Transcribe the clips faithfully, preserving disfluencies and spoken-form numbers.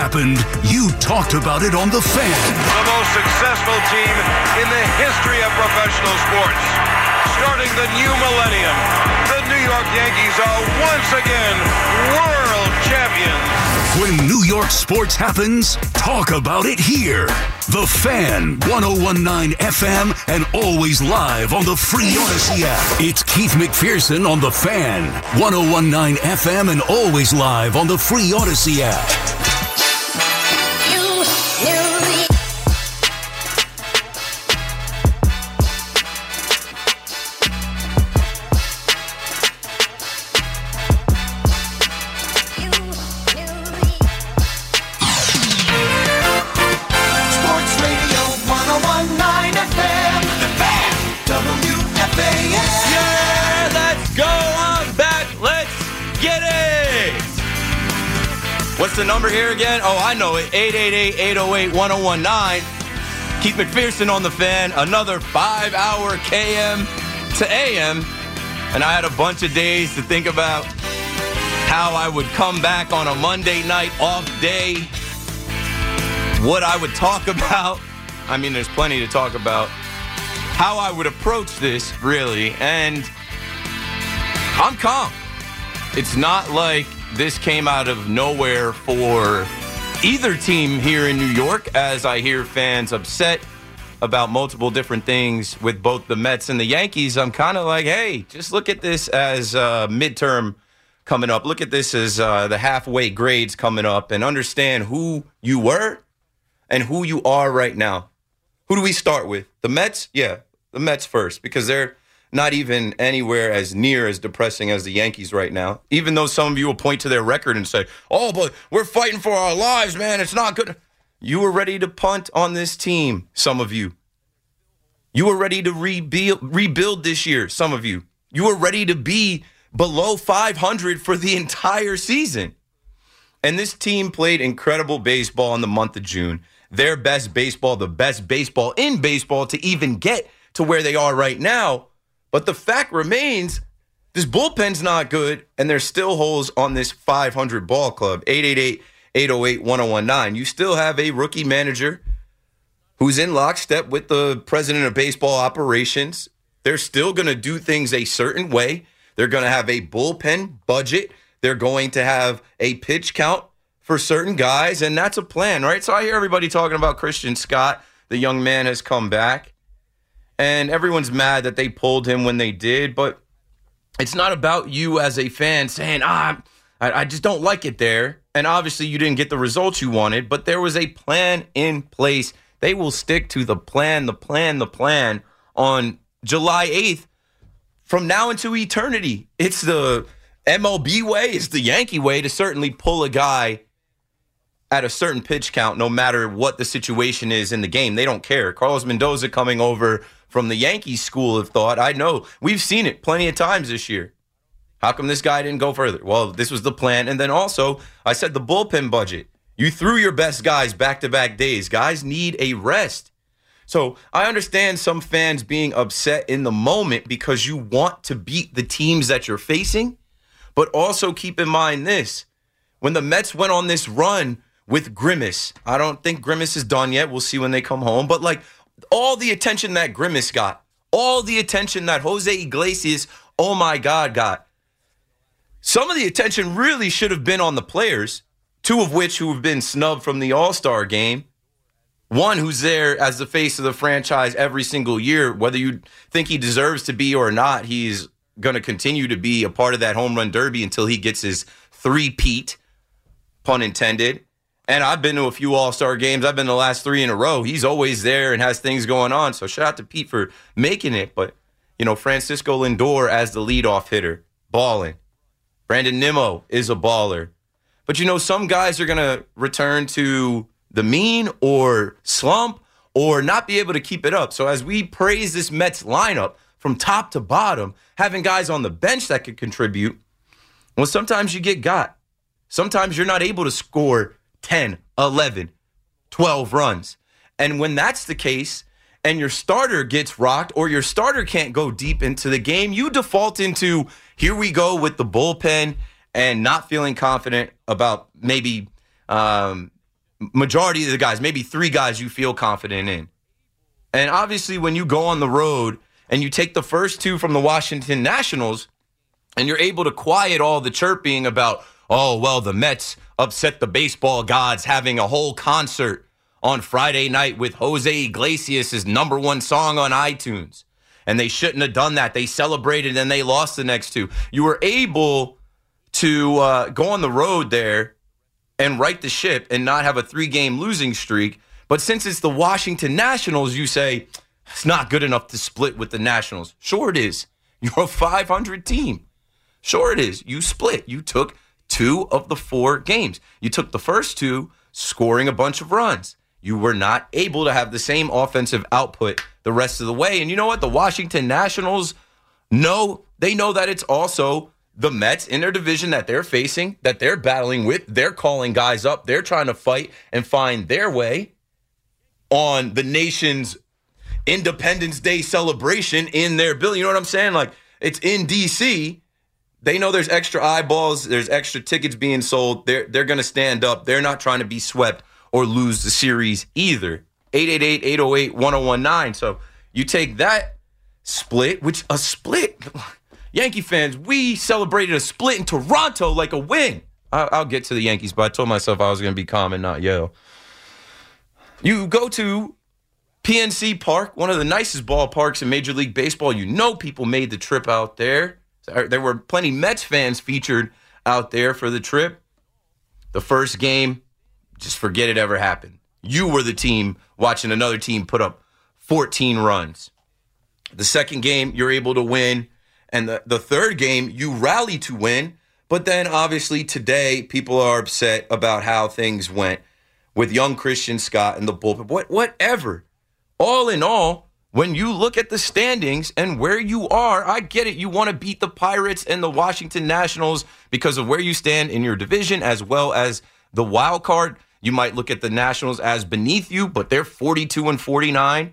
happened, you talked about it on The Fan. The most successful team in the history of professional sports. Starting the new millennium, the New York Yankees are once again world champions. When New York sports happens, talk about it here. The Fan, one oh one point nine F M, and always live on the free Odyssey app. It's Keith McPherson on The Fan, one oh one point nine F M, and always live on the free Odyssey app. What's the number here again? Oh, I know it. eight eight eight, eight oh eight, one oh one nine. Keith McPherson on The Fan. Another five-hour K M to A M. And I had a bunch of days to think about how I would come back on a Monday night off day. What I would talk about. I mean, there's plenty to talk about. How I would approach this, really. And I'm calm. It's not like this came out of nowhere for either team here in New York, as I hear fans upset about multiple different things with both the Mets and the Yankees. I'm kind of like, hey, just look at this as uh, midterm coming up. Look at this as uh, the halfway grades coming up, and understand who you were and who you are right now. Who do we start with? The Mets? Yeah, the Mets first, because they're not even anywhere as near as depressing as the Yankees right now. Even though some of you will point to their record and say, oh, but we're fighting for our lives, man. It's not good. You were ready to punt on this team, some of you. You were ready to rebuild, rebuild this year, some of you. You were ready to be below five hundred for the entire season. And this team played incredible baseball in the month of June. Their best baseball, the best baseball in baseball to even get to where they are right now. But the fact remains, this bullpen's not good, and there's still holes on this five hundred ball club, eight eight eight, eight oh eight, one oh one nine. You still have a rookie manager who's in lockstep with the president of baseball operations. They're still going to do things a certain way. They're going to have a bullpen budget. They're going to have a pitch count for certain guys, and that's a plan, right? So I hear everybody talking about Christian Scott. The young man has come back. And everyone's mad that they pulled him when they did, but it's not about you as a fan saying, ah, I, I just don't like it there. And obviously you didn't get the results you wanted, but there was a plan in place. They will stick to the plan, the plan, the plan on July eighth from now into eternity. It's the M L B way, it's the Yankee way to certainly pull a guy at a certain pitch count, no matter what the situation is in the game. They don't care. Carlos Mendoza coming over from the Yankees school of thought. I know. We've seen it plenty of times this year. How come this guy didn't go further? Well, this was the plan. And then also, I said the bullpen budget. You threw your best guys back-to-back days. Guys need a rest. So I understand some fans being upset in the moment because you want to beat the teams that you're facing. But also keep in mind this. When the Mets went on this run with Grimace, I don't think Grimace is done yet. We'll see when they come home. But like, all the attention that Grimace got, all the attention that Jose Iglesias, oh my God, got. Some of the attention really should have been on the players, two of which who have been snubbed from the All-Star game. One who's there as the face of the franchise every single year. Whether you think he deserves to be or not, he's going to continue to be a part of that home run derby until he gets his three-peat, pun intended. And I've been to a few All-Star games. I've been the last three in a row. He's always there and has things going on. So shout out to Pete for making it. But, you know, Francisco Lindor as the leadoff hitter, balling. Brandon Nimmo is a baller. But, you know, some guys are going to return to the mean or slump or not be able to keep it up. So as we praise this Mets lineup from top to bottom, having guys on the bench that could contribute, well, sometimes you get got. Sometimes you're not able to score ten, eleven, twelve runs. And when that's the case and your starter gets rocked or your starter can't go deep into the game, you default into, here we go with the bullpen and not feeling confident about maybe um, majority of the guys, maybe three guys you feel confident in. And obviously when you go on the road and you take the first two from the Washington Nationals and you're able to quiet all the chirping about, oh, well, the Mets upset the baseball gods having a whole concert on Friday night with Jose Iglesias' number one song on iTunes. And they shouldn't have done that. They celebrated and they lost the next two. You were able to uh, go on the road there and right the ship and not have a three-game losing streak. But since it's the Washington Nationals, you say, it's not good enough to split with the Nationals. Sure it is. You're a five hundred team. Sure it is. You split. You took two of the four games. You took the first two, scoring a bunch of runs. You were not able to have the same offensive output the rest of the way. And you know what? The Washington Nationals know, they know that it's also the Mets in their division that they're facing, that they're battling with. They're calling guys up. They're trying to fight and find their way on the nation's Independence Day celebration in their building. You know what I'm saying? Like, it's in D C. They know there's extra eyeballs. There's extra tickets being sold. They're, they're going to stand up. They're not trying to be swept or lose the series either. eight eight eight, eight oh eight, one oh one nine. So you take that split, which a split... Yankee fans, we celebrated a split in Toronto like a win. I'll, I'll get to the Yankees, but I told myself I was going to be calm and not yell. You go to P N C Park, one of the nicest ballparks in Major League Baseball. You know people made the trip out there. There were plenty Mets fans featured out there for the trip. The first game, just forget it ever happened. You were the team watching another team put up fourteen runs. The second game, you're able to win. And the, the third game, you rally to win. But then, obviously, today, people are upset about how things went with young Christian Scott and the bullpen. What, whatever. All in all, when you look at the standings and where you are, I get it. You want to beat the Pirates and the Washington Nationals because of where you stand in your division as well as the wild card. You might look at the Nationals as beneath you, but they're forty-two and forty-nine.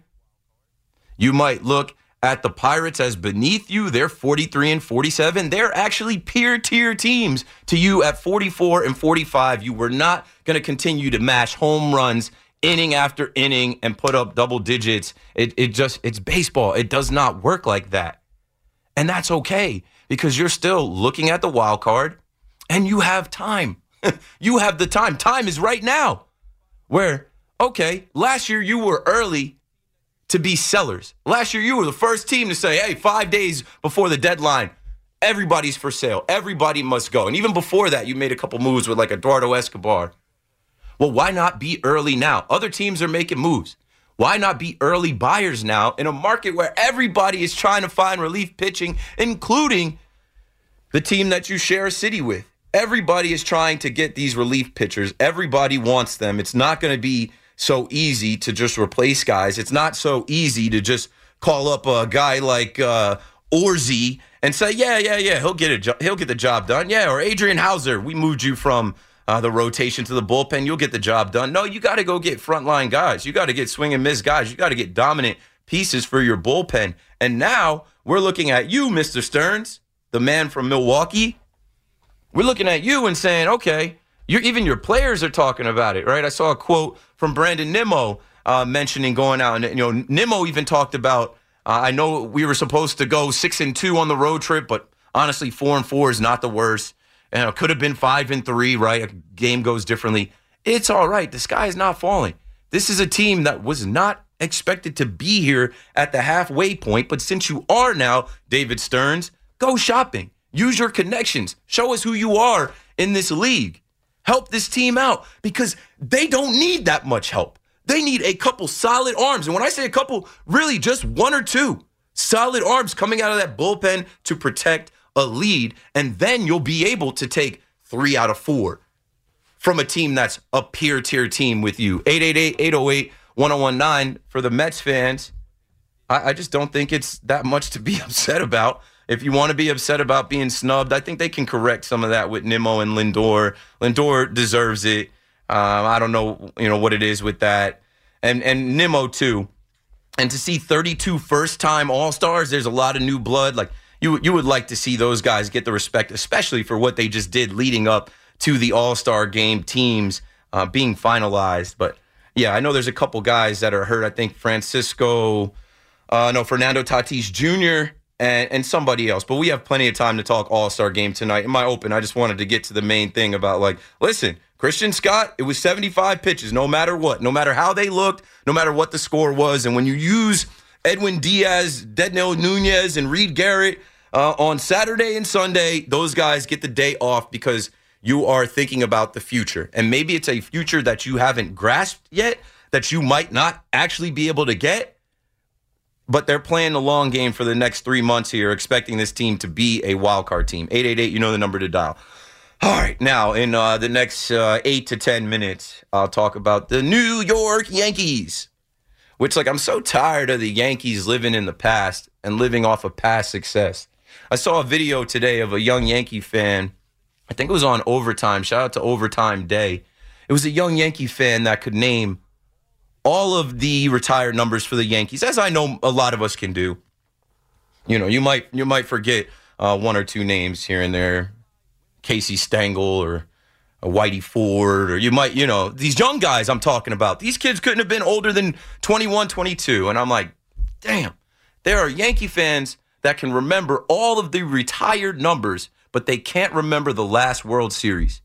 You might look at the Pirates as beneath you. They're forty-three and forty-seven. They're actually peer-tier teams to you at forty-four and forty-five. You were not going to continue to mash home runs inning after inning and put up double digits. It, it just, it's baseball. It does not work like that. And that's okay because you're still looking at the wild card and you have time. You have the time. Time is right now. Where, okay, last year you were early to be sellers. Last year, you were the first team to say, hey, five days before the deadline, everybody's for sale. Everybody must go. And even before that, you made a couple moves with like Eduardo Escobar. Well, why not be early now? Other teams are making moves. Why not be early buyers now in a market where everybody is trying to find relief pitching, including the team that you share a city with? Everybody is trying to get these relief pitchers. Everybody wants them. It's not going to be so easy to just replace guys. It's not so easy to just call up a guy like uh, Orzi and say, yeah, yeah, yeah, he'll get a jo- he'll get the job done. Yeah, or Adrian Hauser, we moved you from uh, the rotation to the bullpen. You'll get the job done. No, you got to go get frontline guys. You got to get swing and miss guys. You got to get dominant pieces for your bullpen. And now we're looking at you, Mister Stearns, the man from Milwaukee. We're looking at you and saying, okay, you're, even your players are talking about it, right? I saw a quote from Brandon Nimmo uh, mentioning going out. And, you know, Nimmo even talked about, uh, I know we were supposed to go six and two on the road trip, but honestly, four and four is not the worst. And it could have been five and three, right? A game goes differently. It's all right. The sky is not falling. This is a team that was not expected to be here at the halfway point. But since you are now, David Stearns, go shopping. Use your connections. Show us who you are in this league. Help this team out because they don't need that much help. They need a couple solid arms. And when I say a couple, really just one or two solid arms coming out of that bullpen to protect a lead. And then you'll be able to take three out of four from a team that's a peer-tier team with you. eight eight eight, eight oh eight, one oh one nine for the Mets fans. I, I just don't think it's that much to be upset about. If you want to be upset about being snubbed, I think they can correct some of that with Nimmo and Lindor. Lindor deserves it. Um, I don't know, you know, what it is with that. And and Nimmo, too. And to see thirty-two first-time All-Stars, there's a lot of new blood. Like, you, you would like to see those guys get the respect, especially for what they just did leading up to the All-Star game teams uh, being finalized. But, yeah, I know there's a couple guys that are hurt. I think Francisco, uh, no, Fernando Tatis Junior and, and somebody else. But we have plenty of time to talk All-Star game tonight. In my open, I just wanted to get to the main thing about, like, listen, Christian Scott, it was seventy-five pitches, no matter what, no matter how they looked, no matter what the score was. And when you use Edwin Diaz, Dednell Nunez, and Reed Garrett uh, on Saturday and Sunday, those guys get the day off because you are thinking about the future. And maybe it's a future that you haven't grasped yet, that you might not actually be able to get. But they're playing the long game for the next three months here, expecting this team to be a wild card team. eight eight eight, you know the number to dial. All right, now in uh, the next uh, eight to ten minutes, I'll talk about the New York Yankees, which, like, I'm so tired of the Yankees living in the past and living off of past success. I saw a video today of a young Yankee fan. I think it was on Overtime. Shout out to Overtime Day. It was a young Yankee fan that could name all of the retired numbers for the Yankees, as I know a lot of us can do. You know, you might you might forget uh, one or two names here and there. Casey Stengel or a Whitey Ford, or you might, you know, these young guys I'm talking about. These kids couldn't have been older than twenty-one, twenty-two. And I'm like, damn, there are Yankee fans that can remember all of the retired numbers, but they can't remember the last World Series.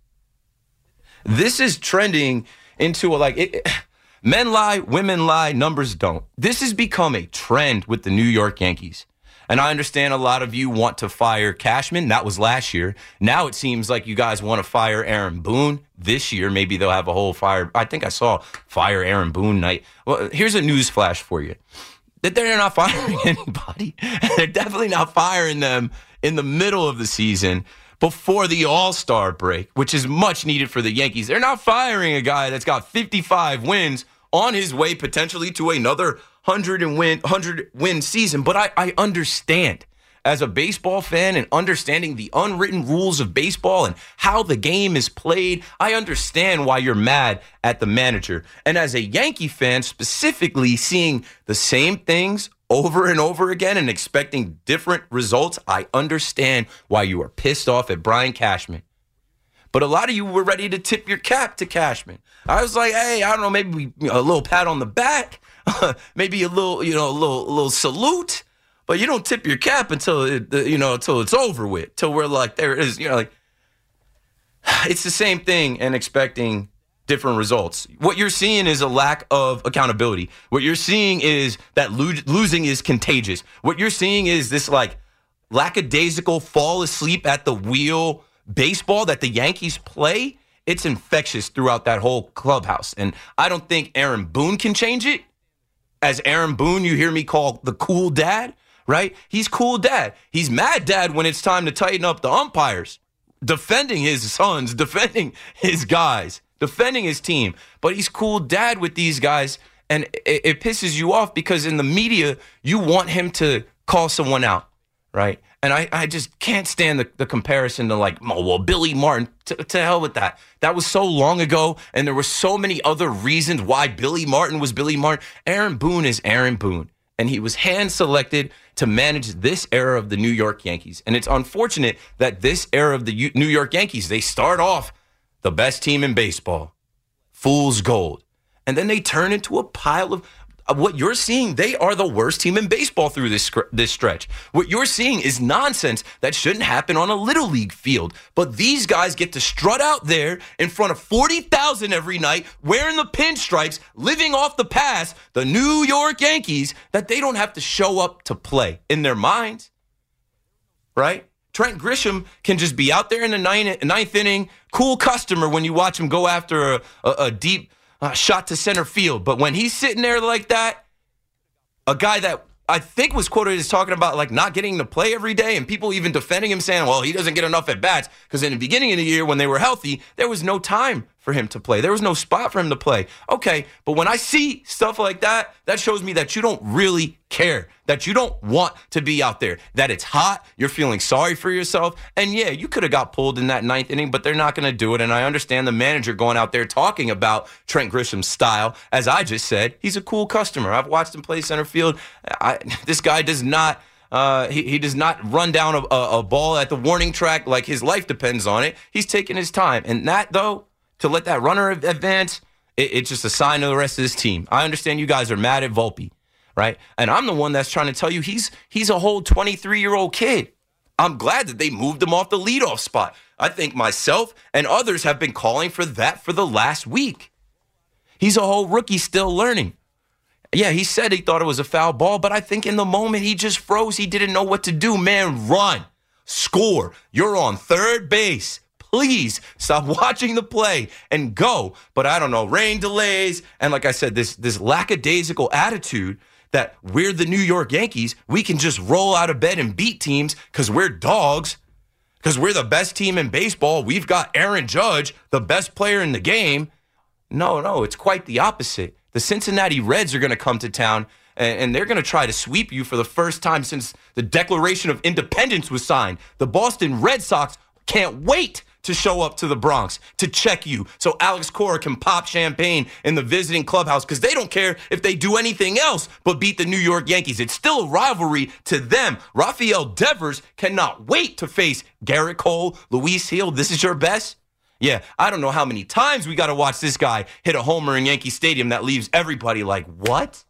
This is trending into a, like, it, it, men lie, women lie, numbers don't. This has become a trend with the New York Yankees. And I understand a lot of you want to fire Cashman. That was last year. Now it seems like you guys want to fire Aaron Boone this year. Maybe they'll have a whole fire. I think I saw fire Aaron Boone night. Well, here's a news flash for you. That they're not firing anybody. They're definitely not firing them in the middle of the season before the All-Star break, which is much needed for the Yankees. They're not firing a guy that's got fifty-five wins on his way potentially to another one hundred win, one hundred win season. But I, I understand, as a baseball fan and understanding the unwritten rules of baseball and how the game is played, I understand why you're mad at the manager. And as a Yankee fan, specifically seeing the same things over and over again and expecting different results, I understand why you are pissed off at Brian Cashman. But a lot of you were ready to tip your cap to Cashman. I was like, hey, I don't know, maybe we, you know, a little pat on the back, maybe a little, you know, a little, a little salute. But you don't tip your cap until it, you know, until it's over with. Till we're like, there it is. You know, like, it's the same thing and expecting different results. What you're seeing is a lack of accountability. What you're seeing is that lo- losing is contagious. What you're seeing is this, like, lackadaisical fall asleep at the wheel baseball that the Yankees play. It's infectious throughout that whole clubhouse. And I don't think Aaron Boone can change it. As Aaron Boone, you hear me call the cool dad, right? He's cool dad. He's mad dad when it's time to tighten up the umpires, defending his sons, defending his guys, defending his team. But he's cool dad with these guys, and it, it pisses you off because in the media, you want him to call someone out, right? And I, I just can't stand the, the comparison to, like, oh, well, Billy Martin. To, to hell with that. That was so long ago, and there were so many other reasons why Billy Martin was Billy Martin. Aaron Boone is Aaron Boone, and he was hand-selected to manage this era of the New York Yankees. And it's unfortunate that this era of the U- New York Yankees, they start off the best team in baseball, fool's gold, and then they turn into a pile of... What you're seeing, they are the worst team in baseball through this this stretch. What you're seeing is nonsense that shouldn't happen on a Little League field. But these guys get to strut out there in front of forty thousand every night, wearing the pinstripes, living off the past, the New York Yankees, that they don't have to show up to play in their minds, right? Trent Grisham can just be out there in the ninth, ninth inning, cool customer when you watch him go after a, a, a deep Uh, shot to center field. But when he's sitting there like that, a guy that I think was quoted as talking about, like, not getting to play every day, and people even defending him saying, well, he doesn't get enough at bats because in the beginning of the year when they were healthy, there was no time for him to play. There was no spot for him to play. Okay, but when I see stuff like that, that shows me that you don't really care, that you don't want to be out there, that it's hot, you're feeling sorry for yourself, and yeah, you could have got pulled in that ninth inning, but they're not going to do it, and I understand the manager going out there talking about Trent Grisham's style. As I just said, he's a cool customer. I've watched him play center field. I, this guy does not... Uh, he, he does not run down a, a, a ball at the warning track like his life depends on it. He's taking his time, and that, though, to let that runner advance, it, it's just a sign of the rest of this team. I understand you guys are mad at Volpe, right? And I'm the one that's trying to tell you he's he's a whole twenty-three-year-old kid. I'm glad that they moved him off the leadoff spot. I think myself and others have been calling for that for the last week. He's a whole rookie still learning. Yeah, he said he thought it was a foul ball, but I think in the moment he just froze. He didn't know what to do. Man, run. Score. You're on third base. Please stop watching the play and go. But I don't know, rain delays, and like I said, this, this lackadaisical attitude that we're the New York Yankees, we can just roll out of bed and beat teams because we're dogs, because we're the best team in baseball. We've got Aaron Judge, the best player in the game. No, no, it's quite the opposite. The Cincinnati Reds are going to come to town, and, and they're going to try to sweep you for the first time since the Declaration of Independence was signed. The Boston Red Sox can't wait to show up to the Bronx to check you so Alex Cora can pop champagne in the visiting clubhouse because they don't care if they do anything else but beat the New York Yankees. It's still a rivalry to them. Rafael Devers cannot wait to face Garrett Cole, Luis Hill. This is your best? Yeah, I don't know how many times we got to watch this guy hit a homer in Yankee Stadium that leaves everybody like, what?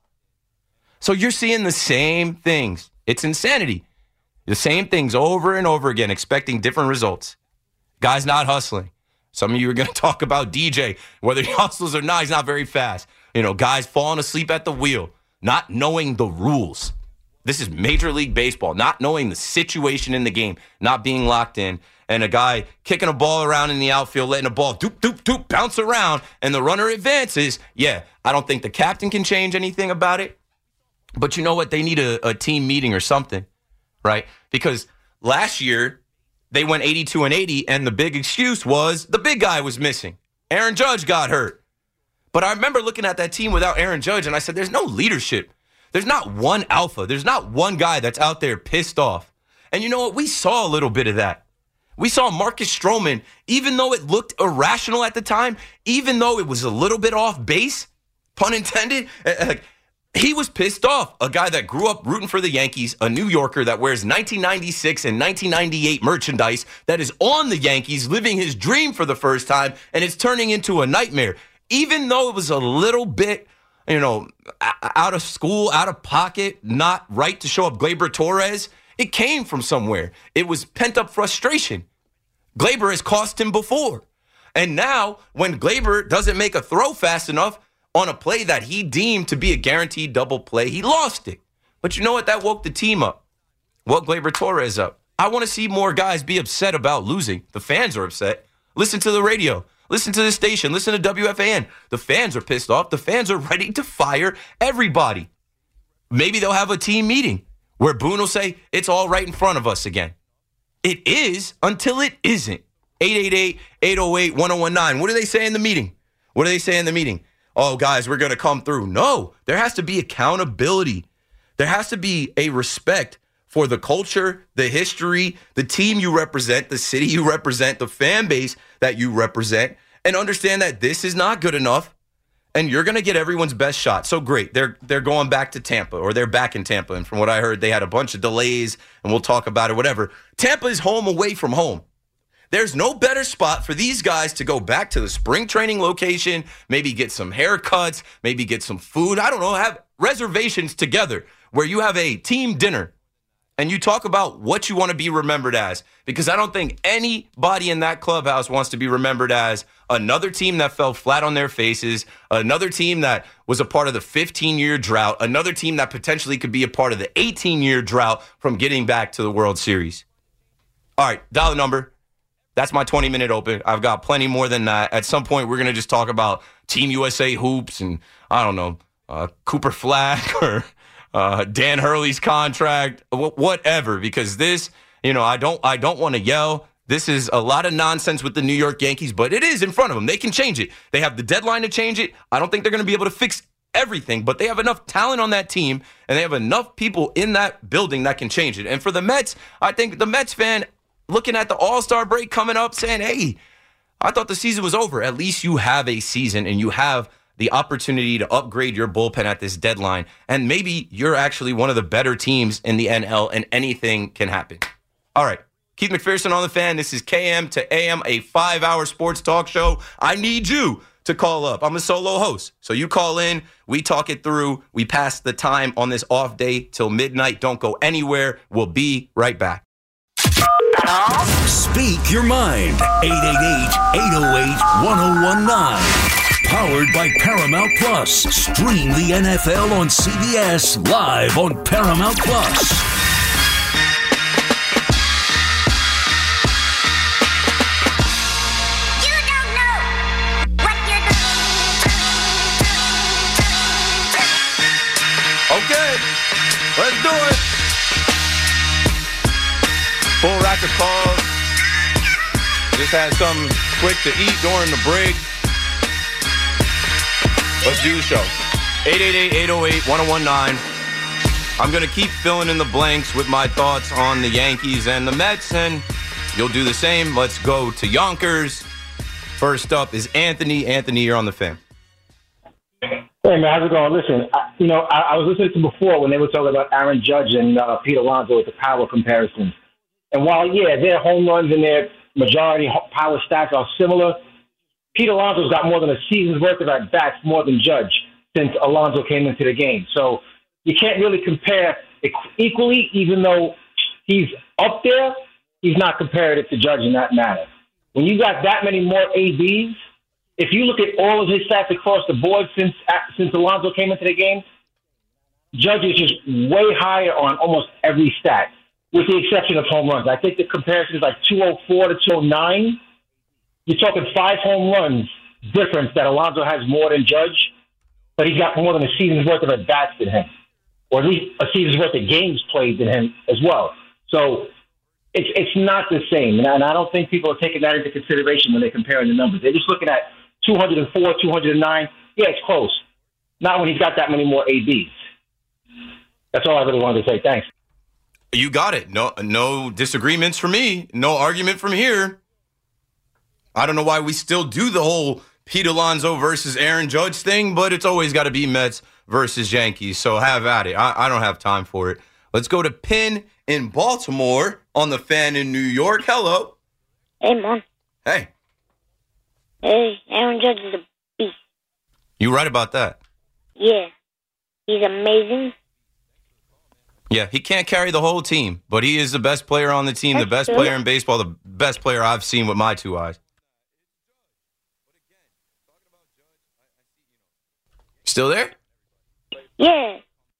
So you're seeing the same things. It's insanity. The same things over and over again, expecting different results. Guy's not hustling. Some of you are going to talk about D J. Whether he hustles or not, he's not very fast. You know, guys falling asleep at the wheel, not knowing the rules. This is Major League Baseball, not knowing the situation in the game, not being locked in, and a guy kicking a ball around in the outfield, letting a ball doop, doop, doop, bounce around, and the runner advances. Yeah, I don't think the captain can change anything about it. But you know what? They need a, a team meeting or something, right? Because last year, they went eighty-two and eighty, and the big excuse was the big guy was missing. Aaron Judge got hurt. But I remember looking at that team without Aaron Judge, and I said, there's no leadership. There's not one alpha. There's not one guy that's out there pissed off. And you know what? We saw a little bit of that. We saw Marcus Stroman, even though it looked irrational at the time, even though it was a little bit off base, pun intended, like, he was pissed off. A guy that grew up rooting for the Yankees, a New Yorker that wears nineteen ninety-six and nineteen ninety-eight merchandise, that is on the Yankees, living his dream for the first time, and it's turning into a nightmare. Even though it was a little bit, you know, out of school, out of pocket, not right to show up Gleyber Torres, it came from somewhere. It was pent-up frustration. Gleyber has cost him before. And now, when Gleyber doesn't make a throw fast enough, on a play that he deemed to be a guaranteed double play, he lost it. But you know what? That woke the team up. Woke Gleyber Torres up. I want to see more guys be upset about losing. The fans are upset. Listen to the radio. Listen to the station. Listen to W F A N. The fans are pissed off. The fans are ready to fire everybody. Maybe they'll have a team meeting where Boone will say, it's all right in front of us again. It is until it isn't. eight eight eight, eight oh eight, one oh one nine. What do they say in the meeting? What do they say in the meeting? Oh, guys, we're going to come through. No, there has to be accountability. There has to be a respect for the culture, the history, the team you represent, the city you represent, the fan base that you represent, and understand that this is not good enough, and you're going to get everyone's best shot. So great, they're they're going back to Tampa, or they're back in Tampa, and from what I heard, they had a bunch of delays, and we'll talk about it, whatever. Tampa is home away from home. There's no better spot for these guys to go back to the spring training location, maybe get some haircuts, maybe get some food. I don't know, have reservations together where you have a team dinner and you talk about what you want to be remembered as. Because I don't think anybody in that clubhouse wants to be remembered as another team that fell flat on their faces, another team that was a part of the fifteen-year drought, another team that potentially could be a part of the eighteen-year drought from getting back to the World Series. All right, dial the number. That's my twenty-minute open. I've got plenty more than that. At some point, we're going to just talk about Team U S A hoops and, I don't know, uh, Cooper Flack or uh, Dan Hurley's contract, wh- whatever. Because this, you know, I don't I don't want to yell. This is a lot of nonsense with the New York Yankees, but it is in front of them. They can change it. They have the deadline to change it. I don't think they're going to be able to fix everything, but they have enough talent on that team, and they have enough people in that building that can change it. And for the Mets, I think the Mets fan looking at the All-Star break coming up saying, hey, I thought the season was over. At least you have a season and you have the opportunity to upgrade your bullpen at this deadline. And maybe you're actually one of the better teams in the N L and anything can happen. All right. Keith McPherson on the Fan. This is K M to A M, a five-hour sports talk show. I need you to call up. I'm a solo host. So you call in, we talk it through, we pass the time on this off day till midnight. Don't go anywhere. We'll be right back. Speak your mind. eight eight eight, eight oh eight, one oh one nine. Powered by Paramount Plus. Stream the N F L on C B S live on Paramount Plus. Okay, let's do it. Full rack of calls. Just had something quick to eat during the break. Let's do the show. eight eight eight, eight oh eight, one oh one nine. I'm going to keep filling in the blanks with my thoughts on the Yankees and the Mets, and you'll do the same. Let's go to Yonkers. First up is Anthony. Anthony, you're on the Fan. Hey, man, how's it going? Listen, I, you know, I, I was listening to before when they were talking about Aaron Judge and uh, Pete Alonso with the power comparisons. And while, yeah, their home runs and their majority power stats are similar, Pete Alonso's got more than a season's worth of at-bats more than Judge since Alonso came into the game. So you can't really compare equally, even though he's up there, he's not comparative to Judge in that matter. When you got that many more A Bs, if you look at all of his stats across the board since since Alonso came into the game, Judge is just way higher on almost every stat, with the exception of home runs. I think the comparison is like two oh four to two oh nine. You're talking five home runs difference that Alonso has more than Judge, but he's got more than a season's worth of at-bats than him, or at least a season's worth of games played than him as well. So it's it's not the same, and I don't think people are taking that into consideration when they're comparing the numbers. They're just looking at two oh four, two oh nine. Yeah, it's close. Not when he's got that many more A Bs. That's all I really wanted to say. Thanks. You got it. No, no disagreements from me. No argument from here. I don't know why we still do the whole Pete Alonso versus Aaron Judge thing, but it's always got to be Mets versus Yankees. So have at it. I, I don't have time for it. Let's go to Penn in Baltimore on the Fan in New York. Hello. Hey, Mom. Hey. Hey, Aaron Judge is a beast. You right about that? Yeah. He's amazing. Yeah, he can't carry the whole team, but he is the best player on the team, That's the best true. player in baseball, the best player I've seen with my two eyes. Still there? Yeah.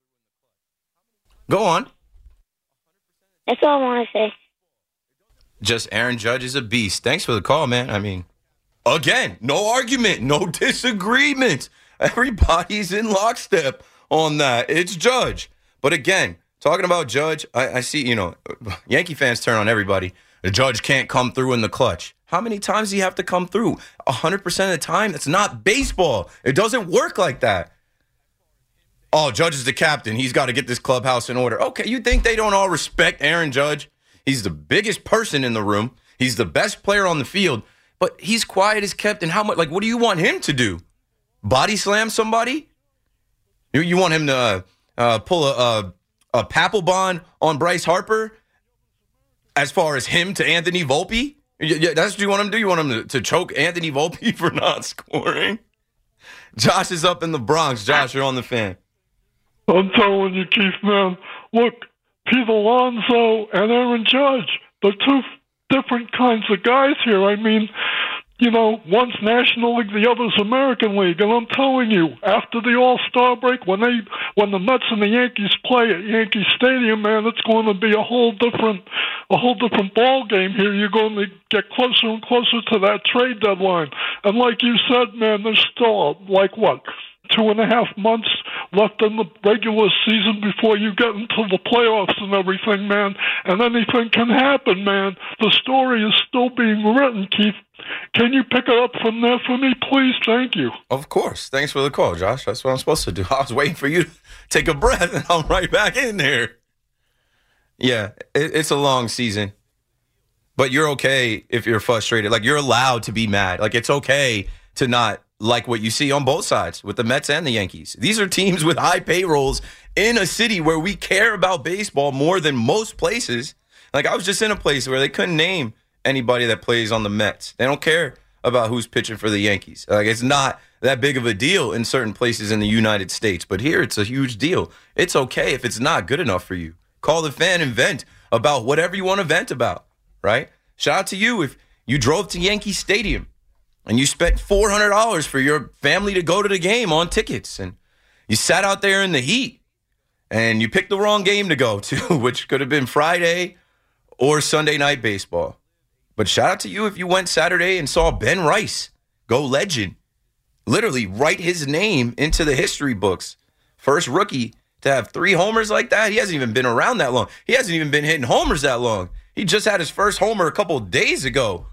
Go on. That's all I want to say. Just Aaron Judge is a beast. Thanks for the call, man. I mean, again, no argument, no disagreement. Everybody's in lockstep on that. It's Judge. But again, talking about Judge, I, I see, you know, Yankee fans turn on everybody. The Judge can't come through in the clutch. How many times do you have to come through? one hundred percent of the time? That's not baseball. It doesn't work like that. Oh, Judge is the captain. He's got to get this clubhouse in order. Okay, you think they don't all respect Aaron Judge? He's the biggest person in the room. He's the best player on the field. But he's quiet as kept. And how much, like, what do you want him to do? Body slam somebody? You, you want him to uh, uh, pull a, a, a Papelbon on Bryce Harper? As far as him to Anthony Volpe? Yeah, that's what you want him to do? You want him to, to choke Anthony Volpe for not scoring? Josh is up in the Bronx. Josh, you're on the Fan. I'm telling you, Keith, man, look, Pete Alonso and Aaron Judge, they're two different kinds of guys here. I mean, you know, one's National League, the other's American League. And I'm telling you, after the All-Star break, when they, when the Mets and the Yankees play at Yankee Stadium, man, it's going to be a whole different, a whole different ball game here. You're going to get closer and closer to that trade deadline. And like you said, man, there's still like what? Two and a half months left in the regular season before you get into the playoffs and everything, man. And anything can happen, man. The story is still being written, Keith. Can you pick it up from there for me, please? Thank you. Of course. Thanks for the call, Josh. That's what I'm supposed to do. I was waiting for you to take a breath, and I'm right back in there. Yeah, it, it's a long season. But you're okay if you're frustrated. Like, you're allowed to be mad. Like, it's okay to not like what you see on both sides with the Mets and the Yankees. These are teams with high payrolls in a city where we care about baseball more than most places. Like, I was just in a place where they couldn't name anybody that plays on the Mets. They don't care about who's pitching for the Yankees. Like, it's not that big of a deal in certain places in the United States. But here, it's a huge deal. It's okay if it's not good enough for you. Call the fan and vent about whatever you want to vent about, right? Shout out to you if you drove to Yankee Stadium and you spent four hundred dollars for your family to go to the game on tickets, and you sat out there in the heat, and you picked the wrong game to go to, which could have been Friday or Sunday night baseball. But shout out to you if you went Saturday and saw Ben Rice, go legend, literally write his name into the history books. First rookie to have three homers like that. He hasn't even been around that long. He hasn't even been hitting homers that long. He just had his first homer a couple of days ago.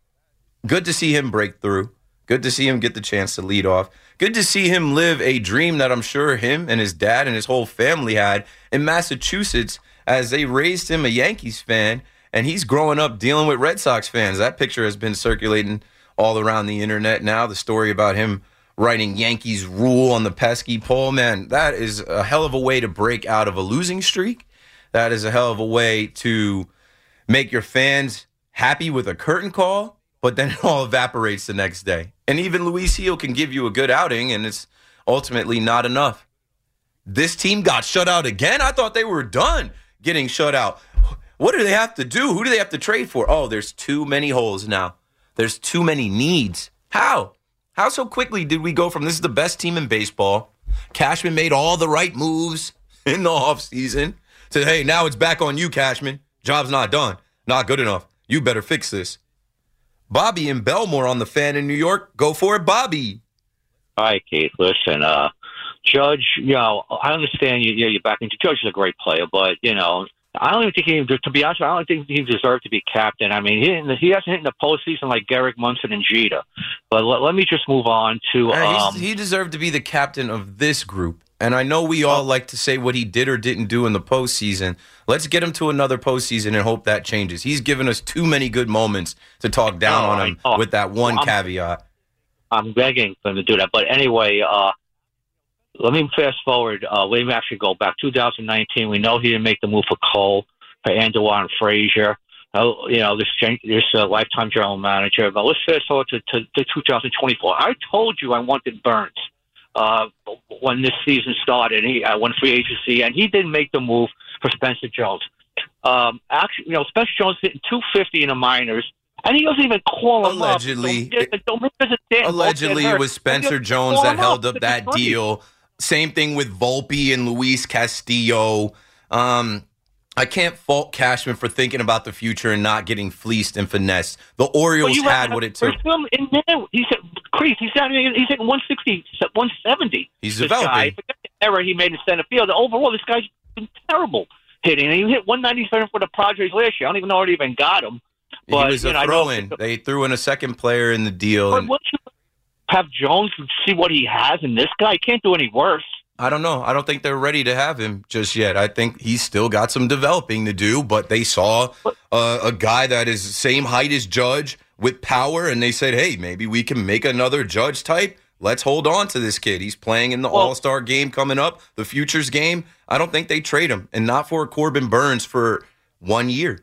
Good to see him break through. Good to see him get the chance to lead off. Good to see him live a dream that I'm sure him and his dad and his whole family had in Massachusetts as they raised him a Yankees fan, and he's growing up dealing with Red Sox fans. That picture has been circulating all around the internet now, the story about him writing Yankees rule on the pesky pole. Man, that is a hell of a way to break out of a losing streak. That is a hell of a way to make your fans happy with a curtain call, but then it all evaporates the next day. And even Luis Gil can give you a good outing, and it's ultimately not enough. This team got shut out again? I thought they were done getting shut out. What do they have to do? Who do they have to trade for? Oh, there's too many holes now. There's too many needs. How? How so quickly did we go from this is the best team in baseball, Cashman made all the right moves in the offseason, to, hey, now it's back on you, Cashman. Job's not done. Not good enough. You better fix this. Bobby in Belmore on the Fan in New York. Go for it, Bobby. Hi, Keith. Listen, uh, Judge, you know, I understand you, you know, you're backing. Judge is a great player, but, you know, I don't even think he, to be honest, I don't think he deserved to be captain. I mean, he, didn't, he hasn't hit in the postseason like Garrick Munson and Jeter. But let, let me just move on to... Um, he deserved to be the captain of this group. And I know we all like to say what he did or didn't do in the postseason. Let's get him to another postseason and hope that changes. He's given us too many good moments to talk down on him oh, with that one I'm, caveat. I'm begging for him to do that. But anyway, uh, let me fast forward. Uh, let me actually go back. two thousand nineteen, we know he didn't make the move for Cole, for Andujar and Frazier. Uh, you know, this this uh, lifetime general manager. But let's fast forward to, to, to two thousand twenty-four. I told you I wanted Burns. Uh, when this season started, he uh, won free agency, and he didn't make the move for Spencer Jones. Um, actually, you know, Spencer Jones hitting two fifty in the minors, and he doesn't even call him allegedly, up. Don't, don't, don't allegedly, it was Spencer Jones that held up that deal. Same thing with Volpe and Luis Castillo. Um, I can't fault Cashman for thinking about the future and not getting fleeced and finessed. The Orioles well, had what it took. In there, he said, Crease, he's at, he's at one sixty, one seventy. He's developing. Guy. Forget the error he made in center field. Overall, this guy's been terrible hitting. He hit one ninety-seven for the Padres last year. I don't even know if they even got him. But, he was a know, throw-in. They threw in a second player in the deal. But and once you have Jones see what he has in this guy, he can't do any worse. I don't know. I don't think they're ready to have him just yet. I think he's still got some developing to do, but they saw uh, a guy that is the same height as Judge with power, and they said, hey, maybe we can make another Judge type. Let's hold on to this kid. He's playing in the well, All-Star game coming up, the Futures game. I don't think they trade him, and not for Corbin Burns for one year.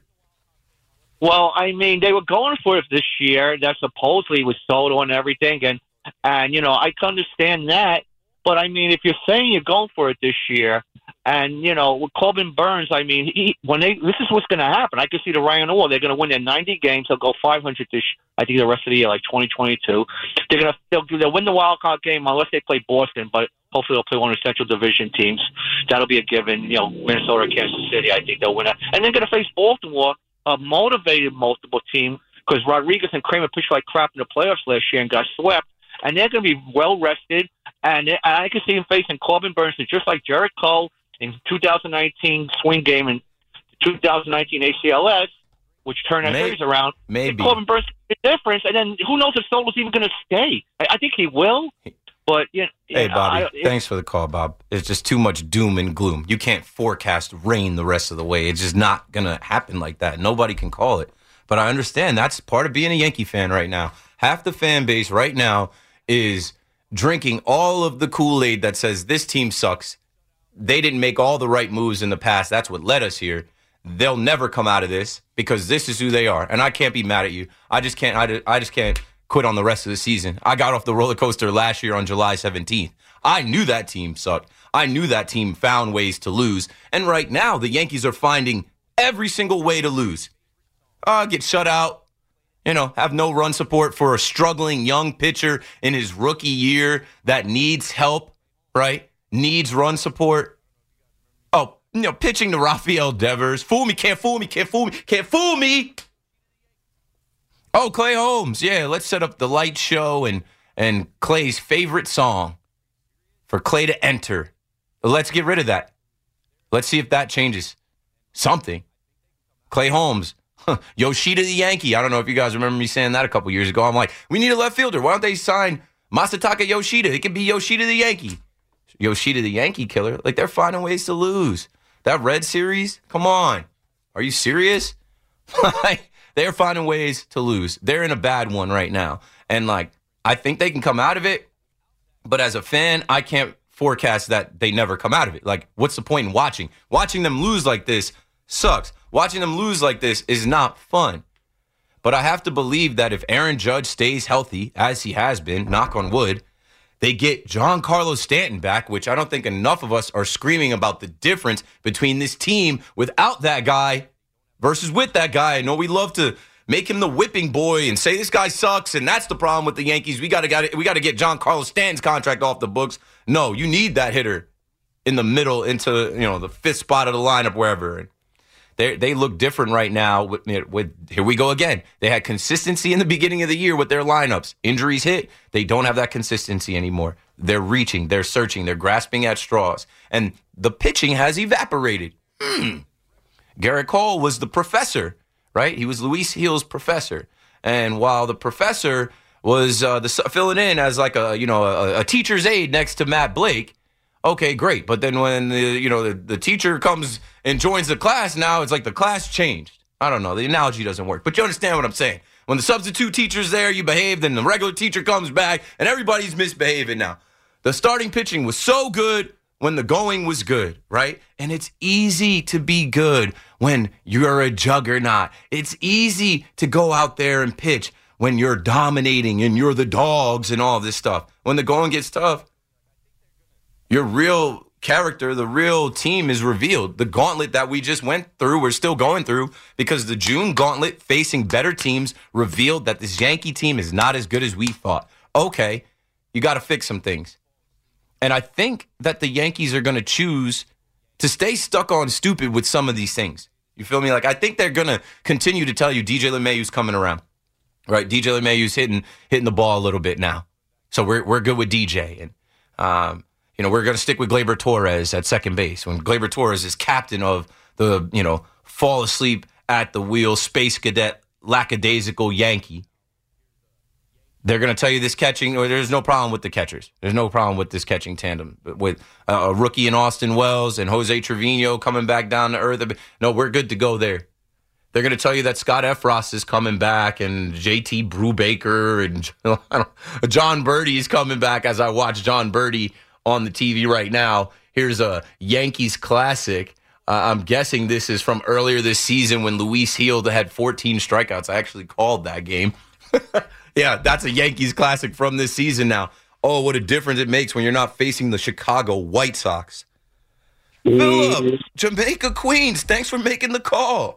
Well, I mean, they were going for it this year. That supposedly was sold on everything, and, and you know, I can understand that. But, I mean, if you're saying you're going for it this year, and, you know, with Corbin Burns, I mean, he, when they this is what's going to happen. I can see the Ryan Orr. They're going to win their ninety games. They'll go five hundred this, I think, the rest of the year, like twenty twenty-two. They're going to they'll, they'll win the wild card game unless they play Boston, but hopefully they'll play one of the Central Division teams. That'll be a given. You know, Minnesota or Kansas City, I think they'll win it. And they're going to face Baltimore, a motivated multiple team, because Rodriguez and Kramer pitched like crap in the playoffs last year and got swept. And they're going to be well rested, and I can see him facing Corbin Burns, just like Jarrett Cole in two thousand nineteen swing game and two thousand nineteen A C L S, which turned that series around. Maybe Corbin Burns can make a difference, and then who knows if Solo's even going to stay? I, I think he will, but you know, hey, Bobby, I, thanks for the call, Bob. It's just too much doom and gloom. You can't forecast rain the rest of the way. It's just not going to happen like that. Nobody can call it. But I understand that's part of being a Yankee fan right now. Half the fan base right now is drinking all of the Kool-Aid that says this team sucks. They didn't make all the right moves in the past. That's what led us here. they'll never come out of this because this is who they are. And I can't be mad at you. I just can't. I just, I just can't quit on the rest of the season. I got off the roller coaster last year on July seventeenth. I knew that team sucked. I knew that team found ways to lose. And right now, the Yankees are finding every single way to lose. Uh, get shut out, you know, have no run support for a struggling young pitcher in his rookie year that needs help, right? Needs run support. Oh, you know, pitching to Rafael Devers. Fool me, can't fool me, can't fool me, can't fool me. Oh, Clay Holmes. Yeah, let's set up the light show and, and Clay's favorite song for Clay to enter. Let's get rid of that. Let's see if that changes something. Clay Holmes. Huh. Yoshida the Yankee. I don't know if you guys remember me saying that a couple years ago. I'm like, we need a left fielder. Why don't they sign Masataka Yoshida? It could be Yoshida the Yankee. Yoshida the Yankee killer. Like, they're finding ways to lose. That Red Series? Come on. Are you serious? Like, they're finding ways to lose. They're in a bad one right now. And, like, I think they can come out of it. But as a fan, I can't forecast that they never come out of it. Like, what's the point in watching? Watching them lose like this sucks. Watching them lose like this is not fun. But I have to believe that if Aaron Judge stays healthy, as he has been, knock on wood, they get Giancarlo Stanton back, which I don't think enough of us are screaming about the difference between this team without that guy versus with that guy. I know we love to make him the whipping boy and say this guy sucks, and that's the problem with the Yankees. We got to we got to get Giancarlo Stanton's contract off the books. No, you need that hitter in the middle into, you know, the fifth spot of the lineup, wherever. They they look different right now. With, with here we go again. They had consistency in the beginning of the year with their lineups. Injuries hit. They don't have that consistency anymore. They're reaching. They're searching. They're grasping at straws. And the pitching has evaporated. Hmm. Garrett Cole was the professor, right? He was Luis Gil's professor. And while the professor was uh, the filling in as like a you know a, a teacher's aide next to Matt Blake. Okay, great. But then when the you know the, the teacher comes and joins the class, now it's like the class changed. I don't know. The analogy doesn't work. But you understand what I'm saying. When the substitute teacher's there, you behave. Then the regular teacher comes back, and everybody's misbehaving now. The starting pitching was so good when the going was good, right? And it's easy to be good when you're a juggernaut. It's easy to go out there and pitch when you're dominating and you're the dogs and all this stuff. When the going gets tough, your real character, the real team is revealed. The gauntlet that we just went through, we're still going through, because the June gauntlet facing better teams revealed that this Yankee team is not as good as we thought. Okay, you got to fix some things. And I think that the Yankees are going to choose to stay stuck on stupid with some of these things. You feel me? Like, I think they're going to continue to tell you D J LeMahieu's coming around, right? D J LeMahieu's hitting hitting the ball a little bit now. So we're we're good with D J. And, um, you know, we're going to stick with Gleyber Torres at second base. When Gleyber Torres is captain of the, you know, fall asleep at the wheel, space cadet, lackadaisical Yankee. They're going to tell you this catching, or there's no problem with the catchers. There's no problem with this catching tandem. With a rookie in Austin Wells and Jose Trevino coming back down to earth. No, we're good to go there. They're going to tell you that Scott Efros is coming back and J T Brubaker and I don't, John Birdie is coming back as I watch John Birdie on the T V right now. Here's a Yankees classic. Uh, I'm guessing this is from earlier this season when Luis Gil had fourteen strikeouts. I actually called that game. Yeah, that's a Yankees classic from this season now. Oh, what a difference it makes when you're not facing the Chicago White Sox. Mm. Philip, Jamaica Queens, thanks for making the call.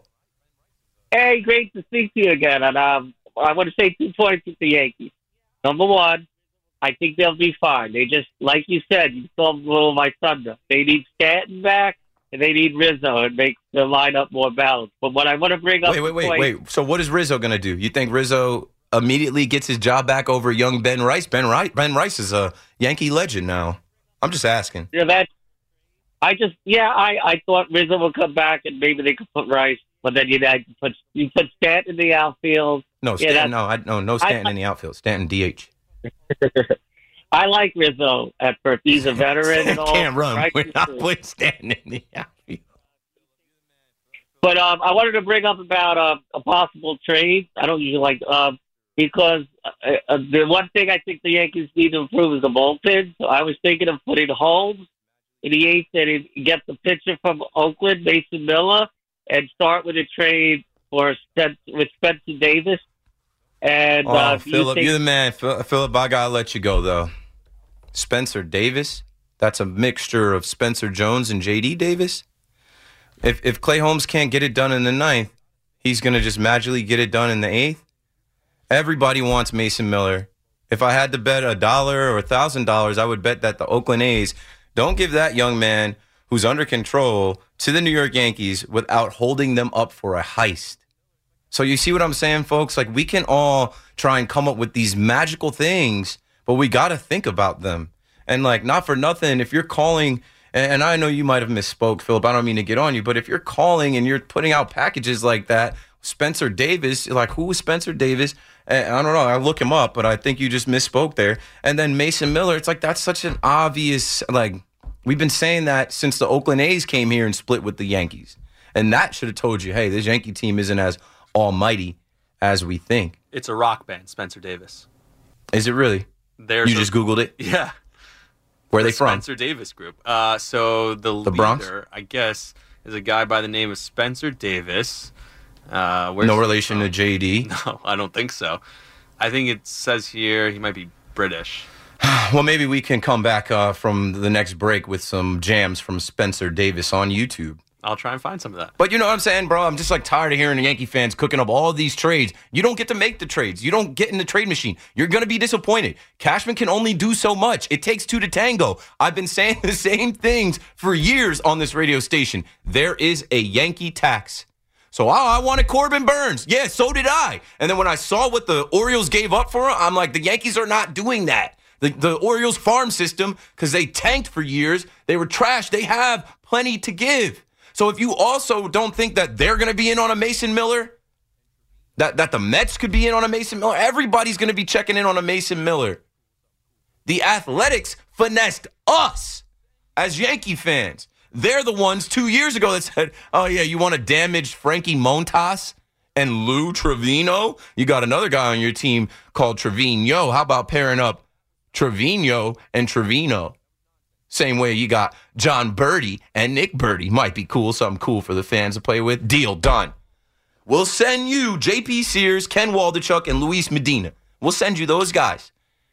Hey, great to speak to you again. And um, I want to say two points with the Yankees. Number one, I think they'll be fine. They just, like you said, you stole a little of my thunder. They need Stanton back, and they need Rizzo and make the lineup more balanced. But what I want to bring up... Wait, wait, wait, point, wait. So what is Rizzo going to do? You think Rizzo immediately gets his job back over young Ben Rice? Ben Rice, Ben Rice is a Yankee legend now. I'm just asking. Yeah, that. I just, yeah, I, I thought Rizzo would come back and maybe they could put Rice, but then you'd have to put you put Stanton in the outfield. No, Stanton, yeah, no, I, no, no Stanton I, in the outfield. Stanton D H. I like Rizzo at first. He's a veteran and all. Can't run. Right. We're not putting Stanton in the outfield. But um, I wanted to bring up about uh, a possible trade. I don't usually like um, because uh, uh, the one thing I think the Yankees need to improve is the bullpen. So I was thinking of putting Holmes in the eighth and get the pitcher from Oakland, Mason Miller, and start with a trade for Spen- with Spencer Davis. And Oh, uh, do you Philip, think- you're the man. Phil- Philip, I gotta let you go though. Spencer Davis. That's a mixture of Spencer Jones and J D Davis. If if Clay Holmes can't get it done in the ninth, he's gonna just magically get it done in the eighth. Everybody wants Mason Miller. If I had to bet a dollar or a thousand dollars, I would bet that the Oakland A's don't give that young man who's under control to the New York Yankees without holding them up for a heist. So you see what I'm saying, folks? Like, we can all try and come up with these magical things, but we got to think about them. And, like, not for nothing, if you're calling, and I know you might have misspoke, Philip, I don't mean to get on you, but if you're calling and you're putting out packages like that, Spencer Davis, like, who is Spencer Davis? I don't know. I'll look him up, but I think you just misspoke there. And then Mason Miller, it's like that's such an obvious, like, we've been saying that since the Oakland A's came here and split with the Yankees. And that should have told you, hey, this Yankee team isn't as almighty as we think. It's a rock band, Spencer Davis. Is it really? There's you a, just Googled it? Yeah. Where are the they from? Spencer Davis Group. Uh, so the, The leader, Bronx? I guess, is a guy by the name of Spencer Davis. Uh, where's No he relation from? to J D? No, I don't think so. I think it says here he might be British. Well, maybe we can come back uh, from the next break with some jams from Spencer Davis on YouTube. I'll try and find some of that. But you know what I'm saying, bro? I'm just like tired of hearing the Yankee fans cooking up all these trades. You don't get to make the trades. You don't get in the trade machine. You're going to be disappointed. Cashman can only do so much. It takes two to tango. I've been saying the same things for years on this radio station. There is a Yankee tax. So, oh, I wanted Corbin Burns. Yeah, so did I. And then when I saw what the Orioles gave up for him, I'm like, the Yankees are not doing that. The, the Orioles farm system, because they tanked for years, they were trash. They have plenty to give. So if you also don't think that they're going to be in on a Mason Miller, that, that the Mets could be in on a Mason Miller, everybody's going to be checking in on a Mason Miller. The Athletics finessed us as Yankee fans. They're the ones two years ago that said, oh, yeah, you want to damage Frankie Montas and Lou Trevino? You got another guy on your team called Trevino. How about pairing up Trevino and Trevino? Same way you got John Birdie and Nick Birdie. Might be cool, something cool for the fans to play with. Deal done. We'll send you J P Sears, Ken Waldichuk, and Luis Medina. We'll send you those guys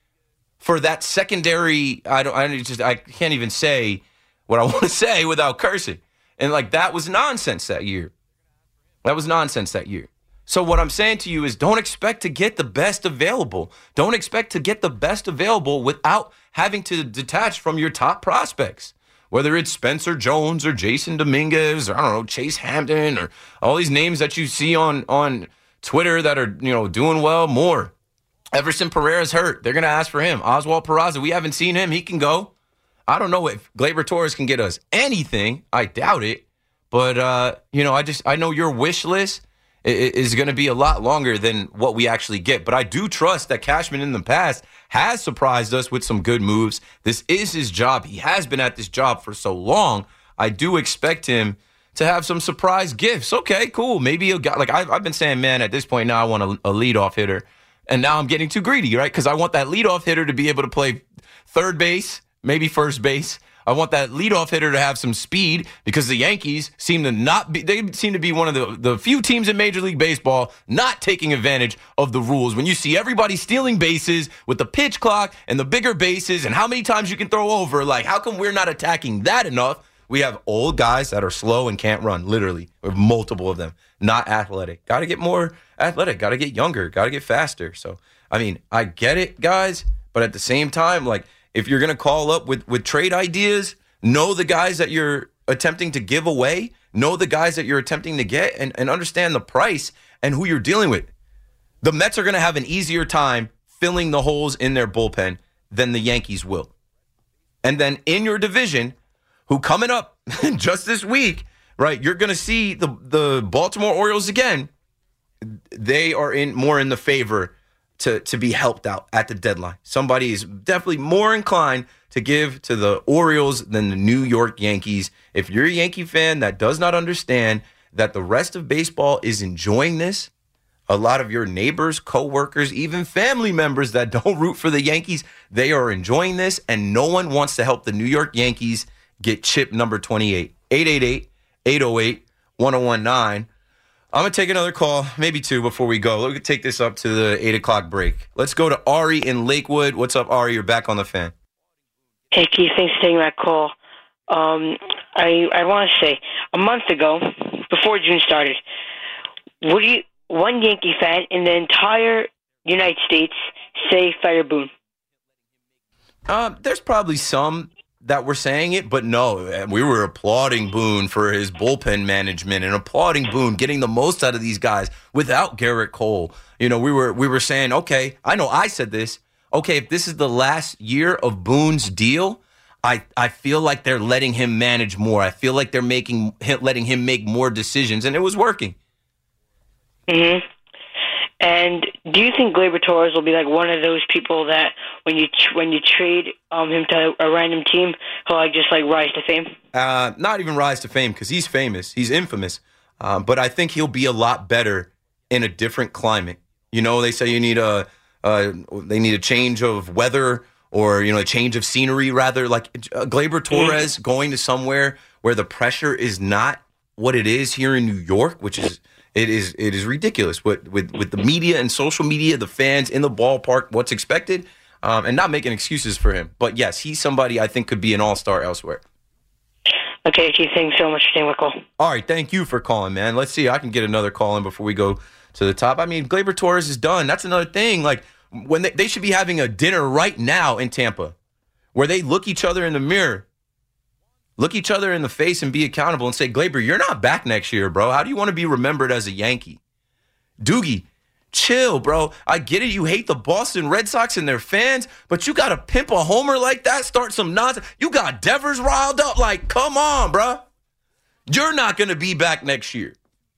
for that secondary. I don't. I just. I can't even say what I want to say without cursing. And like that was nonsense that year. That was nonsense that year. So what I'm saying to you is don't expect to get the best available. Don't expect to get the best available without having to detach from your top prospects. Whether it's Spencer Jones or Jason Dominguez or, I don't know, Chase Hampton or all these names that you see on, on Twitter that are, you know, doing well, more. Everson Pereira's hurt. They're going to ask for him. Oswald Peraza, we haven't seen him. He can go. I don't know if Gleyber Torres can get us anything. I doubt it. But, uh, you know, I just I know your wish list is going to be a lot longer than what we actually get. But I do trust that Cashman in the past has surprised us with some good moves. This is his job. He has been at this job for so long. I do expect him to have some surprise gifts. Okay, cool. Maybe a guy, like I've, I've been saying, man, at this point now I want a, a leadoff hitter. And now I'm getting too greedy, right? Because I want that leadoff hitter to be able to play third base, maybe first base. I want that leadoff hitter to have some speed because the Yankees seem to not be, they seem to be one of the, the few teams in Major League Baseball not taking advantage of the rules. When you see everybody stealing bases with the pitch clock and the bigger bases and how many times you can throw over, like how come we're not attacking that enough? We have old guys that are slow and can't run, literally. We have multiple of them, not athletic. Got to get more athletic, got to get younger, got to get faster. So, I mean, I get it, guys, but at the same time, like, if you're going to call up with, with trade ideas, know the guys that you're attempting to give away, know the guys that you're attempting to get, and, and understand the price and who you're dealing with. The Mets are going to have an easier time filling the holes in their bullpen than the Yankees will. And then in your division, who coming up just this week, right, you're going to see the, the Baltimore Orioles again. They are in more in the favor To, to be helped out at the deadline. Somebody is definitely more inclined to give to the Orioles than the New York Yankees. If you're a Yankee fan that does not understand that the rest of baseball is enjoying this, a lot of your neighbors, coworkers, even family members that don't root for the Yankees, they are enjoying this, and no one wants to help the New York Yankees get chip number twenty-eight. eight eight eight, eight oh eight, one oh one nine. I'm going to take another call, maybe two, before we go. Let's take this up to the eight o'clock break. Let's go to Ari in Lakewood. What's up, Ari? You're back on the Fan. Hey, Keith. Thanks for taking my call. Um, I I want to say, a month ago, before June started, what do you, one Yankee fan in the entire United States say fire Boone? Uh, there's probably some that were saying it, but no, we were applauding Boone for his bullpen management and applauding Boone getting the most out of these guys without Garrett Cole. You know, we were we were saying, okay, I know I said this. Okay, if this is the last year of Boone's deal, I, I feel like they're letting him manage more. I feel like they're making letting him make more decisions, and it was working. Mm-hmm. And do you think Gleyber Torres will be like one of those people that when you when you trade um, him to a random team, he'll like just like rise to fame? Uh, not even rise to fame because he's famous. He's infamous. Uh, but I think he'll be a lot better in a different climate. You know, they say you need a uh, they need a change of weather or, you know, a change of scenery rather. Like uh, Gleyber Torres mm-hmm. going to somewhere where the pressure is not what it is here in New York, which is it is it is ridiculous. With with with the media and social media, the fans in the ballpark, what's expected, um, and not making excuses for him. But yes, he's somebody I think could be an all-star elsewhere. Okay, Keith, thanks so much for taking my call. All right, thank you for calling, man. Let's see, I can get another call in before we go to the top. I mean, Gleyber Torres is done. That's another thing. Like, when they, they should be having a dinner right now in Tampa where they look each other in the mirror, look each other in the face and be accountable and say, Gleyber, you're not back next year, bro. How do you want to be remembered as a Yankee? Doogie, chill, bro. I get it. You hate the Boston Red Sox and their fans, but you got to pimp a homer like that, start some nonsense. You got Devers riled up. Like, come on, bro. You're not going to be back next year.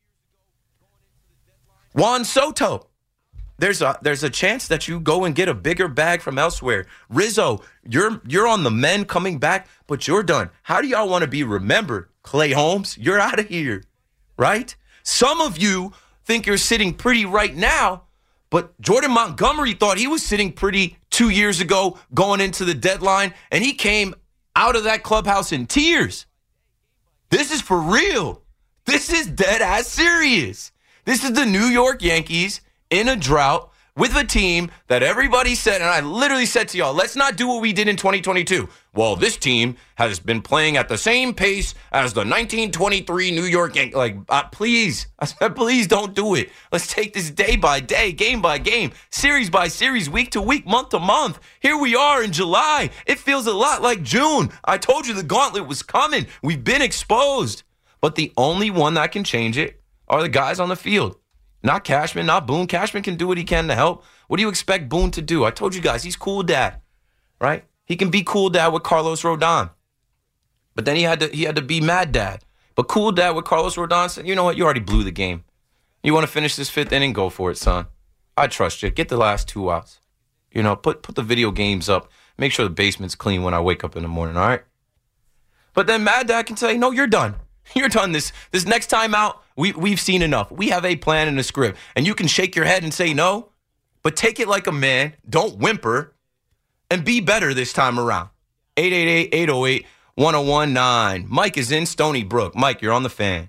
Juan Soto, there's a there's a chance that you go and get a bigger bag from elsewhere. Rizzo, you're you're on the mend coming back, but you're done. How do y'all want to be remembered? Clay Holmes, you're out of here, right? Some of you think you're sitting pretty right now, but Jordan Montgomery thought he was sitting pretty two years ago going into the deadline, and he came out of that clubhouse in tears. This is for real. This is dead ass serious. This is the New York Yankees in a drought with a team that everybody said, and I literally said to y'all, let's not do what we did in twenty twenty-two. Well, this team has been playing at the same pace as the nineteen twenty-three New York Yankees. Like, uh, please, I said, please don't do it. Let's take this day by day, game by game, series by series, week to week, month to month. Here we are in July. It feels a lot like June. I told you the gauntlet was coming. We've been exposed. But the only one that can change it are the guys on the field. Not Cashman, not Boone. Cashman can do what he can to help. What do you expect Boone to do? I told you guys, he's cool dad, right? He can be cool dad with Carlos Rodon. But then he had to he had to be mad dad. But cool dad with Carlos Rodon said, you know what? You already blew the game. You want to finish this fifth inning? Go for it, son. I trust you. Get the last two outs. You know, put, put the video games up. Make sure the basement's clean when I wake up in the morning, all right? But then mad dad can say, no, you're done. You're done this this next time out. We, we've seen enough. We have a plan and a script. And you can shake your head and say no, but take it like a man. Don't whimper and be better this time around. eight eight eight, eight oh eight, one oh one nine. Mike is in Stony Brook. Mike, you're on the Fan.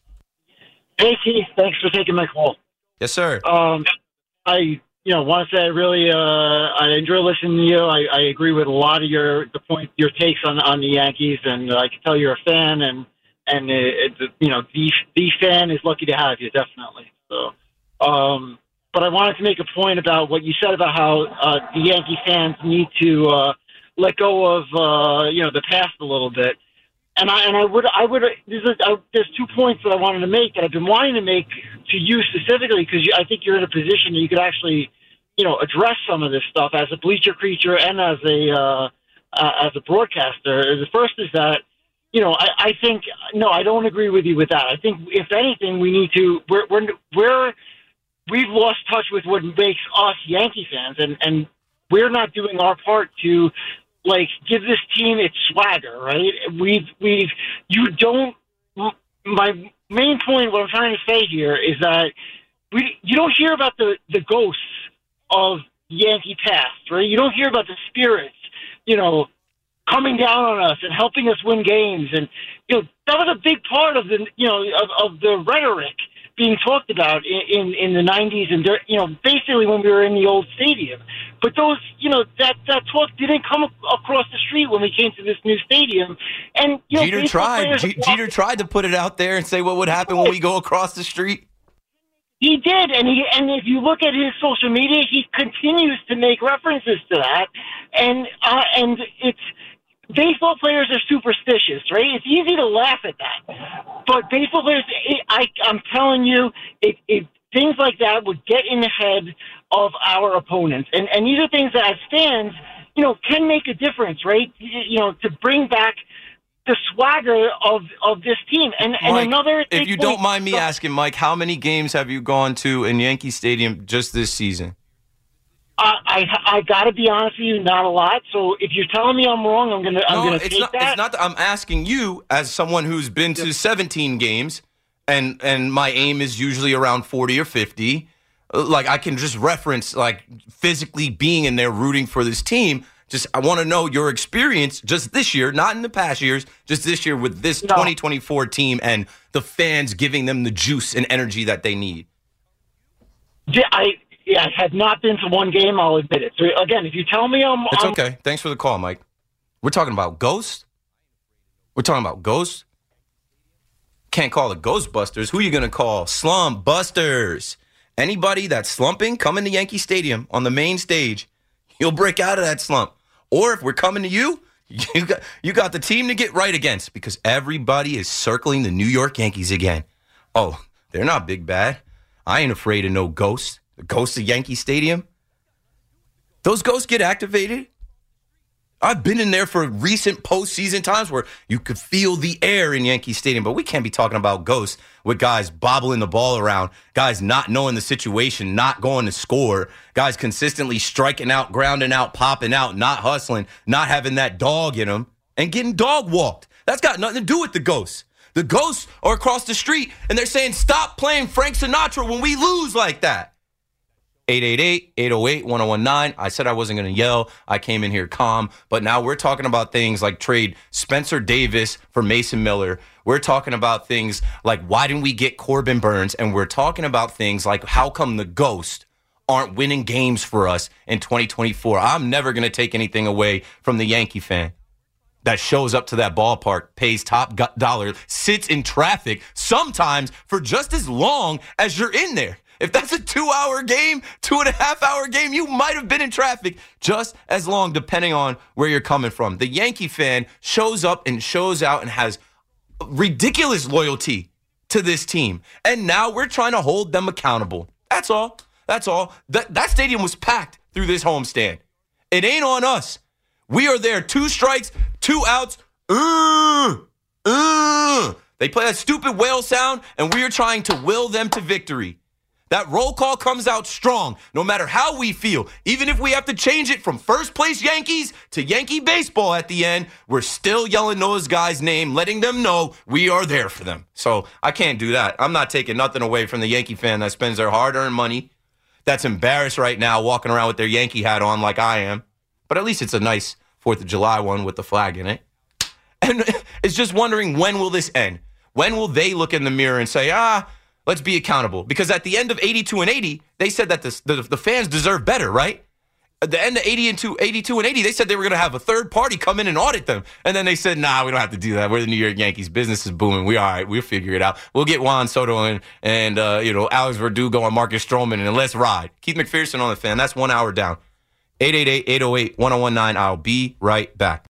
Hey, Keith. Thanks for taking my call. Yes, sir. Um, I you know want to say I really uh, I enjoy listening to you. I, I agree with a lot of your the point your takes on on the Yankees, and I can tell you're a fan and. And, it, it, you know, the, the fan is lucky to have you, definitely. So, um, but I wanted to make a point about what you said about how uh, the Yankee fans need to uh, let go of, uh, you know, the past a little bit. And I and I would I would there's a, I, there's two points that I wanted to make that I've been wanting to make to you specifically because I think you're in a position that you could actually, you know, address some of this stuff as a bleacher creature and as a uh, uh, as a broadcaster. The first is that. You know, I, I think, no, I don't agree with you with that. I think, if anything, we need to, we're, we're, we're we've lost touch with what makes us Yankee fans, and, and we're not doing our part to, like, give this team its swagger, right? We've, we've, you don't, my main point, what I'm trying to say here is that we, you don't hear about the, the ghosts of Yankee past, right? You don't hear about the spirits, you know, coming down on us and helping us win games. And, you know, that was a big part of the, you know, of, of the rhetoric being talked about in, in, in the nineties and, you know, basically when we were in the old stadium. But those, you know, that, that talk didn't come across the street when we came to this new stadium. And, you know, Jeter tried. G- Jeter tried to put it out there and say what would happen when we go across the street. He did, and he and if you look at his social media, he continues to make references to that, and uh, and it's baseball players are superstitious, right? It's easy to laugh at that, but baseball players, it, I I'm telling you, it, it things like that would get in the head of our opponents, and and these are things that as fans, you know, can make a difference, right? You, you know, to bring back the swagger of, of this team. And, and Mike, another if you don't mind me asking, Mike, how many games have you gone to in Yankee Stadium just this season? Uh, I I got to be honest with you, not a lot. So if you're telling me I'm wrong, I'm gonna I'm no, gonna it's take not, that. It's not that I'm asking you as someone who's been to seventeen games, and and my aim is usually around forty or fifty. Like I can just reference like physically being in there rooting for this team. Just, I want to know your experience just this year, not in the past years, just this year with this no. twenty twenty-four team and the fans giving them the juice and energy that they need. Yeah, I, yeah, I have not been to one game, I'll admit it. So, again, if you tell me I'm... It's I'm, okay. Thanks for the call, Mike. We're talking about Ghost? We're talking about Ghost? Can't call it Ghostbusters. Who are you going to call? Slump Busters. Anybody that's slumping, come into Yankee Stadium on the main stage. You'll break out of that slump. Or if we're coming to you, you got you got the team to get right against because everybody is circling the New York Yankees again. Oh, they're not big bad. I ain't afraid of no ghosts. The ghosts of Yankee Stadium. Those ghosts get activated. I've been in there for recent postseason times where you could feel the air in Yankee Stadium, but we can't be talking about ghosts with guys bobbling the ball around, guys not knowing the situation, not going to score, guys consistently striking out, grounding out, popping out, not hustling, not having that dog in them, and getting dog walked. That's got nothing to do with the ghosts. The ghosts are across the street, and they're saying, stop playing Frank Sinatra when we lose like that. eight eight eight, eight oh eight, one oh one nine. I said I wasn't going to yell. I came in here calm. But now we're talking about things like trade Spencer Davis for Mason Miller. We're talking about things like why didn't we get Corbin Burns? And we're talking about things like how come the Ghost aren't winning games for us in twenty twenty-four. I'm never going to take anything away from the Yankee fan that shows up to that ballpark, pays top dollar, sits in traffic, sometimes for just as long as you're in there. If that's a two-hour game, two-and-a-half-hour game, you might have been in traffic just as long, depending on where you're coming from. The Yankee fan shows up and shows out and has ridiculous loyalty to this team. And now we're trying to hold them accountable. That's all. That's all. That, that stadium was packed through this homestand. It ain't on us. We are there. Two strikes, two outs. Uh, uh. They play that stupid whale sound, and we are trying to will them to victory. That roll call comes out strong, no matter how we feel. Even if we have to change it from first place Yankees to Yankee baseball at the end, we're still yelling those guys' name, letting them know we are there for them. So I can't do that. I'm not taking nothing away from the Yankee fan that spends their hard-earned money, that's embarrassed right now walking around with their Yankee hat on like I am. But at least it's a nice fourth of July one with the flag in it. And it's just wondering, when will this end? When will they look in the mirror and say, ah, let's be accountable? Because at the end of eighty-two and eighty, they said that the, the, the fans deserve better, right? At the end of eighty and two, eighty-two and eighty, they said they were going to have a third party come in and audit them. And then they said, nah, we don't have to do that. We're the New York Yankees. Business is booming. We all right. We'll figure it out. We'll get Juan Soto and, and uh, you know, Alex Verdugo and Marcus Stroman, and let's ride. Keith McPherson on the Fan. That's one hour down. eight eight eight, eight oh eight, one oh one nine. I'll be right back.